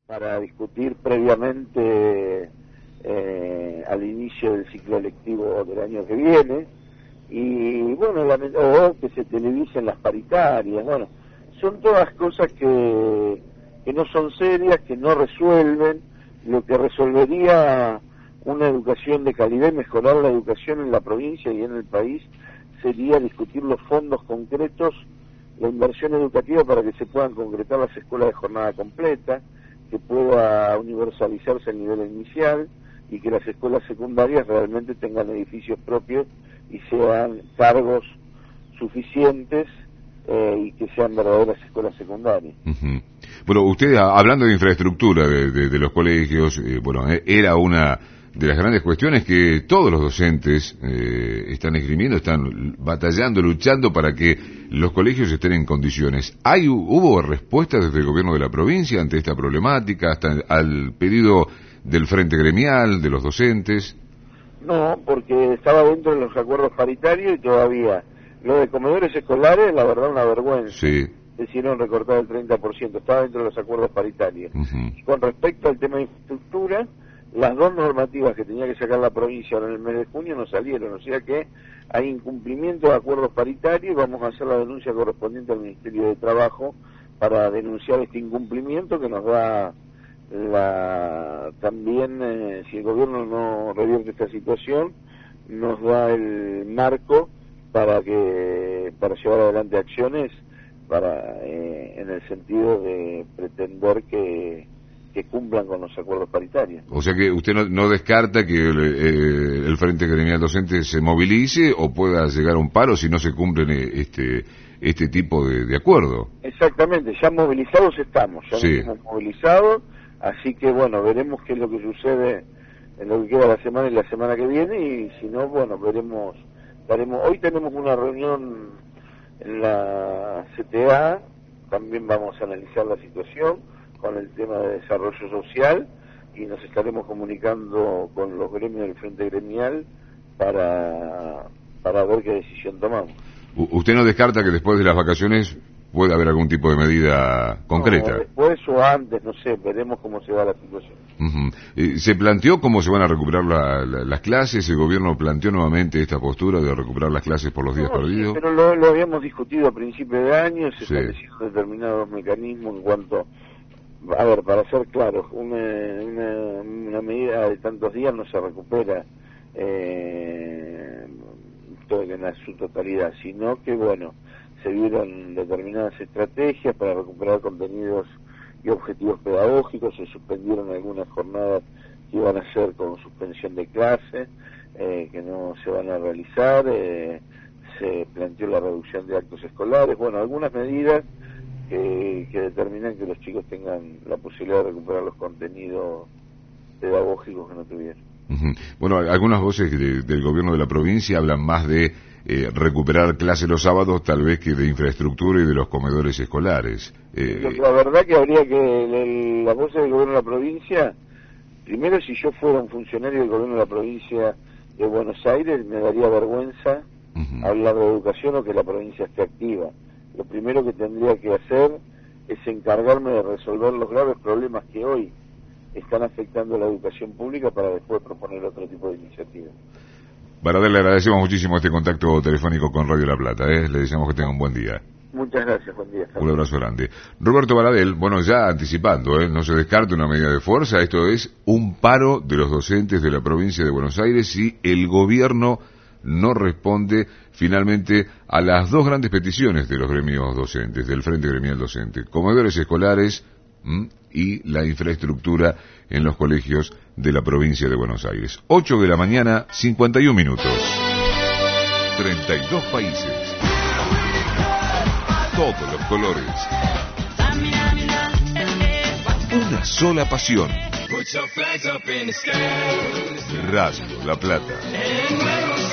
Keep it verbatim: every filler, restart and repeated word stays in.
para discutir previamente eh, al inicio del ciclo lectivo del año que viene, y bueno, la, o que se televisen las paritarias. Bueno, son todas cosas que, que no son serias, que no resuelven. Lo que resolvería una educación de calidad y mejorar la educación en la provincia y en el país sería discutir los fondos concretos, la inversión educativa para que se puedan concretar las escuelas de jornada completa, que pueda universalizarse el nivel inicial y que las escuelas secundarias realmente tengan edificios propios y sean cargos suficientes eh, y que sean verdaderas escuelas secundarias. Uh-huh. Bueno, usted, hablando de infraestructura de, de, de los colegios, eh, bueno, era una de las grandes cuestiones que todos los docentes eh, están esgrimiendo, están batallando, luchando para que los colegios estén en condiciones. ¿Hay, hubo respuestas desde el gobierno de la provincia ante esta problemática, hasta al pedido del Frente Gremial, de los docentes? No, porque estaba dentro de los acuerdos paritarios y todavía lo de comedores escolares, la verdad, una vergüenza. Sí. Decidieron recortar el treinta por ciento, estaba dentro de los acuerdos paritarios. Uh-huh. Y con respecto al tema de infraestructura, las dos normativas que tenía que sacar la provincia ahora en el mes de junio no salieron, o sea que hay incumplimiento de acuerdos paritarios y vamos a hacer la denuncia correspondiente al Ministerio de Trabajo para denunciar este incumplimiento que nos da la también, eh, si el gobierno no revierte esta situación, nos da el marco para que para llevar adelante acciones para eh, en el sentido de pretender que que cumplan con los acuerdos paritarios. O sea que usted no, no descarta que el, eh, el Frente Gremial Docente se movilice o pueda llegar a un paro si no se cumplen este este tipo de, de acuerdo. Exactamente, ya movilizados estamos, ya sí. nos hemos movilizado, así que bueno, veremos qué es lo que sucede en lo que queda la semana y la semana que viene, y si no, bueno, veremos, veremos. Hoy tenemos una reunión en la C T A, también vamos a analizar la situación con el tema de desarrollo social y nos estaremos comunicando con los gremios del Frente Gremial para, para ver qué decisión tomamos. ¿Usted no descarta que después de las vacaciones pueda haber algún tipo de medida concreta? No, después o antes, no sé, veremos cómo se va la situación. Uh-huh. eh, ¿Se planteó cómo se van a recuperar la, la, las clases? ¿El gobierno planteó nuevamente esta postura de recuperar las clases por los días no, perdidos? Sí, pero lo, lo habíamos discutido a principios de año, se sí. establecieron determinados mecanismos en cuanto... A ver, para ser claros, una, una, una medida de tantos días no se recupera eh, todo en su totalidad, sino que, bueno, se vieron determinadas estrategias para recuperar contenidos y objetivos pedagógicos, se suspendieron algunas jornadas que iban a ser con suspensión de clase, eh, que no se van a realizar, eh, se planteó la reducción de actos escolares, bueno, algunas medidas Que, que determinan que los chicos tengan la posibilidad de recuperar los contenidos pedagógicos que no tuvieron. Uh-huh. Bueno, algunas voces de, del gobierno de la provincia hablan más de eh, recuperar clases los sábados tal vez que de infraestructura y de los comedores escolares. Eh, la verdad que habría que el, las voces del gobierno de la provincia, primero, si yo fuera un funcionario del gobierno de la provincia de Buenos Aires, me daría vergüenza uh-huh. hablar de educación o que la provincia esté activa. Lo primero que tendría que hacer es encargarme de resolver los graves problemas que hoy están afectando a la educación pública para después proponer otro tipo de iniciativas. Baradel, le agradecemos muchísimo este contacto telefónico con Radio La Plata, ¿eh? Le deseamos que tenga un buen día. Muchas gracias, buen día. Un abrazo grande. Roberto Baradel, bueno, ya anticipando, ¿eh? No se descarta una medida de fuerza, esto es un paro de los docentes de la provincia de Buenos Aires si el gobierno no responde finalmente a las dos grandes peticiones de los gremios docentes, del Frente Gremial Docente, comedores escolares ¿m? y la infraestructura en los colegios de la provincia de Buenos Aires. ocho de la mañana, cincuenta y un minutos. treinta y dos países. Todos los colores. Una sola pasión. Radio La Plata.